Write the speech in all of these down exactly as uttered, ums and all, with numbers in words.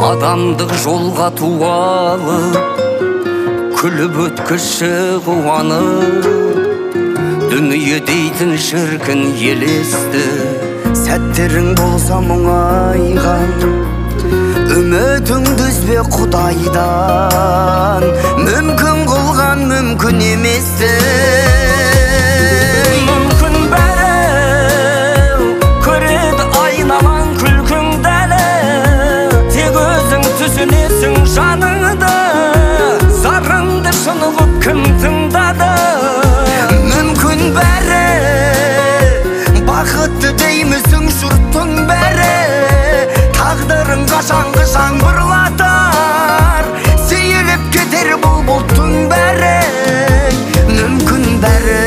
Адамдық жолға туалып, күліп өткіші қуанып, дүние дейтін шіркін елесті. Сәттерің болса мұңайған, үмітіңді үзбе Құдайдан, мүмкін қылған мүмкін еместі. Мүмкін бәрі көреді айналаң күлкіңдәлі, тек өзің түсінесің жаныңды, зарыңды шынығып кім тыңдады. Мүмкін бәрі бақытты деймісің жұрттың бәрі, тағдырың қашанғы жаңбырлатар, сейіліп кетер бұл бұлттың бәрі. Мүмкін бәрі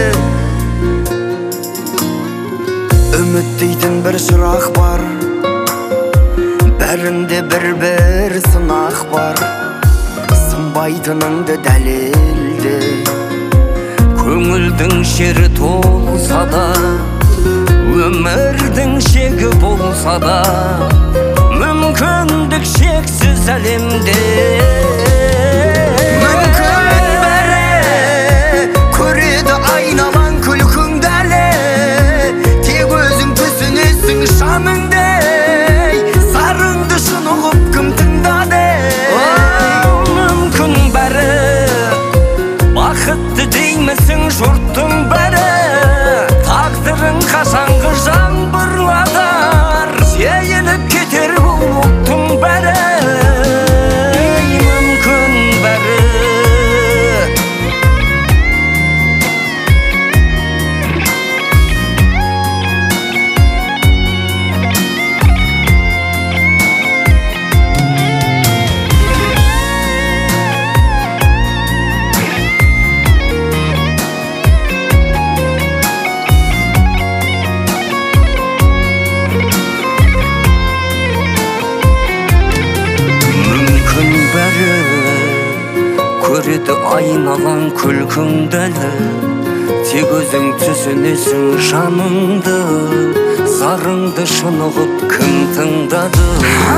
үміт дейтін бір шырақ бар, бәрінде бір-бір сынақ бар, сынбайтыныңды дәлелде. Көңілдің шері толса да, өмірдің шегі болса да, мүмкіндік шексіз әлемде. Мүмкін бәрі көреді айналаң күлкіңдәлі, тек өзің түсінесің жаныңдей, зарыңды шынығып кім тыңдады. Мүмкін бәрі бақытты деймісің жұрттың бәрі, тағдырың қашанғы жаңбырлатар, сейіліп кетер бұл бұлттың бәрі. Мүмкін бәрі көреді айналаң күлкіңдәлі, тек өзің түсінесің жаныңды, зарыңды шынығып кім тыңдады.